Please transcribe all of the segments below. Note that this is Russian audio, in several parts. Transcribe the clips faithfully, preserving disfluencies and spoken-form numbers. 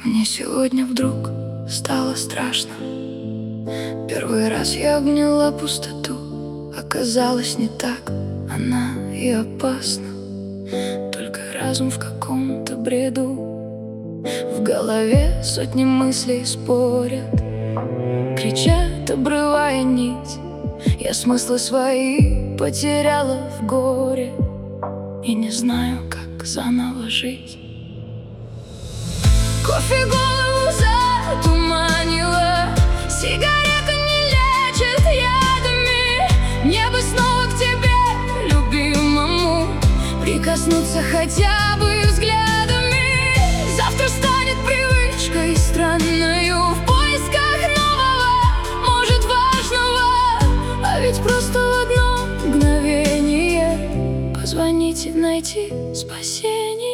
Мне сегодня вдруг стало страшно. Первый раз я обняла пустоту. Оказалось, не так она и опасна. Только разум в каком-то бреду. В голове сотни мыслей спорят, кричат, обрывая нить. Я смыслы свои потеряла в горе и не знаю, как заново жить. Кофе голову затуманила, сигарета не лечит ядами. Мне бы снова к тебе, любимому, прикоснуться хотя бы взглядами. Завтра станет привычкой странною, в поисках нового, может важного. А ведь просто в одно мгновение позвонить и найти спасение.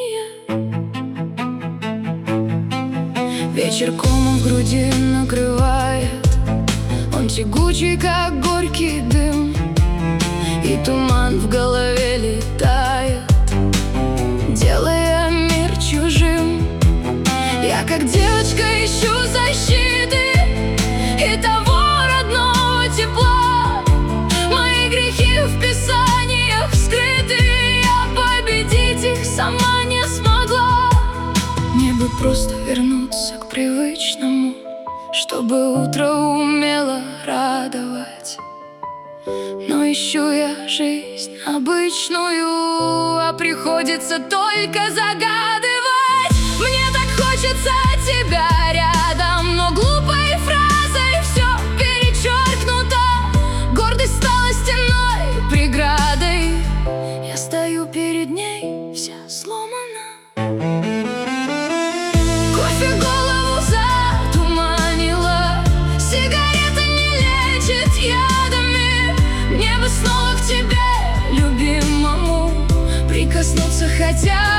Вечер комом в груди накрывает, он тягучий, как горький дым, и туман в голове летает, делая мир чужим. Я как девочка ищу защиты и того родного тепла. Мои грехи в писаниях скрыты, я победить их сама не смогла. Мне бы просто вернуться к привычному, чтобы утро умело радовать. Но ищу я жизнь обычную, а приходится только загадывать. Мне так хочется тебя рядом, но глупой фразой все перечеркнуто. Гордость стала стеной, преградой. Я стою перед ней, вся сломана. Кофе голову затуманила, сигарета не лечит ядами. Мне бы снова к тебе, любимому, прикоснуться хотя